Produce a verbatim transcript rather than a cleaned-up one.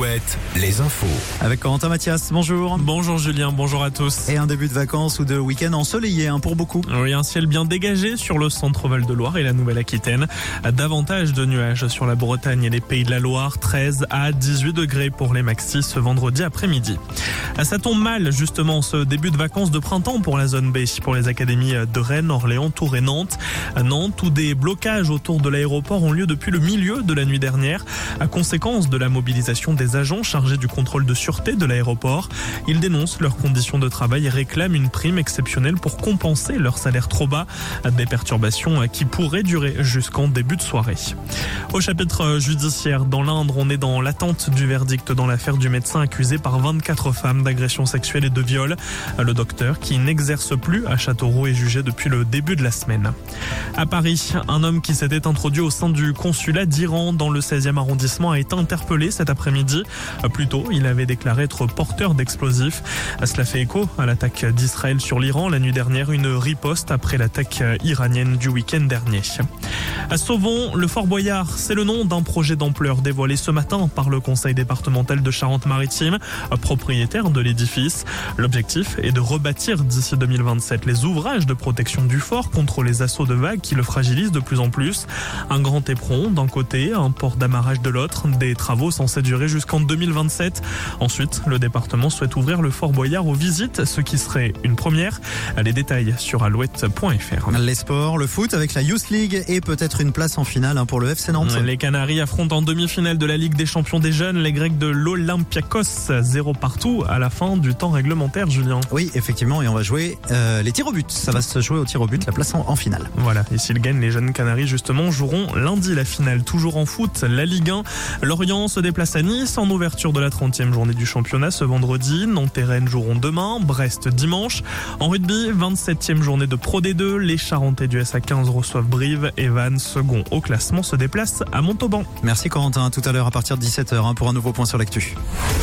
Alouette, les infos. Avec Corentin Mathias, bonjour. Bonjour Julien, bonjour à tous. Et un début de vacances ou de week-end ensoleillé hein, pour beaucoup. Oui, un ciel bien dégagé sur le centre Val-de-Loire et la Nouvelle-Aquitaine. Davantage de nuages sur la Bretagne et les Pays de la Loire, treize à dix-huit degrés pour les maxis ce vendredi après-midi. Ça tombe mal justement ce début de vacances de printemps pour la zone B, pour les académies de Rennes, Orléans, Tours et Nantes. À Nantes, où des blocages autour de l'aéroport ont lieu depuis le milieu de la nuit dernière, à conséquence de la mobilisation des agents chargés du contrôle de sûreté de l'aéroport. Ils dénoncent leurs conditions de travail et réclament une prime exceptionnelle pour compenser leur salaire trop bas. Des perturbations qui pourraient durer jusqu'en début de soirée. Au chapitre judiciaire, dans l'Indre, on est dans l'attente du verdict dans l'affaire du médecin accusé par vingt-quatre femmes d'agression sexuelle et de viol. Le docteur, qui n'exerce plus à Châteauroux, est jugé depuis le début de la semaine. À Paris, un homme qui s'était introduit au sein du consulat d'Iran dans le seizième arrondissement a été interpellé cet après-midi. Plus tôt, il avait déclaré être porteur d'explosifs. Cela fait écho à l'attaque d'Israël sur l'Iran la nuit dernière, une riposte après l'attaque iranienne du week-end dernier. À Sauvons, le Fort Boyard, c'est le nom d'un projet d'ampleur dévoilé ce matin par le conseil départemental de Charente-Maritime, propriétaire de l'édifice. L'objectif est de rebâtir d'ici deux mille vingt-sept les ouvrages de protection du fort contre les assauts de vagues qui le fragilisent de plus en plus. Un grand éperon d'un côté, un port d'amarrage de l'autre, des travaux censés durer jusqu'en deux mille vingt-sept. Ensuite, le département souhaite ouvrir le Fort Boyard aux visites, ce qui serait une première. Les détails sur alouette point f r. Les sports, le foot avec la Youth League et peut-être une place en finale hein, pour le F C Nantes. Les Canaries affrontent en demi-finale de la Ligue des champions des jeunes les Grecs de l'Olympiakos, zéro partout à la fin du temps réglementaire, Julien. Oui, effectivement, et on va jouer euh, les tirs au but. Ça va se jouer au tir au but, la place en, en finale. Voilà, et s'ils gagnent, les jeunes Canaries justement joueront lundi la finale. Toujours en foot, la Ligue un. Lorient se déplace à Nice en ouverture de la trentième journée du championnat ce vendredi. Nantes et Rennes joueront demain, Brest dimanche. En rugby, vingt-septième journée de Pro D deux. Les Charentais du S A quinze reçoivent Brive. Et Vannes, second au classement, se déplace à Montauban. Merci Corentin, à tout à l'heure à partir de dix-sept heures hein, pour un nouveau point sur l'actu.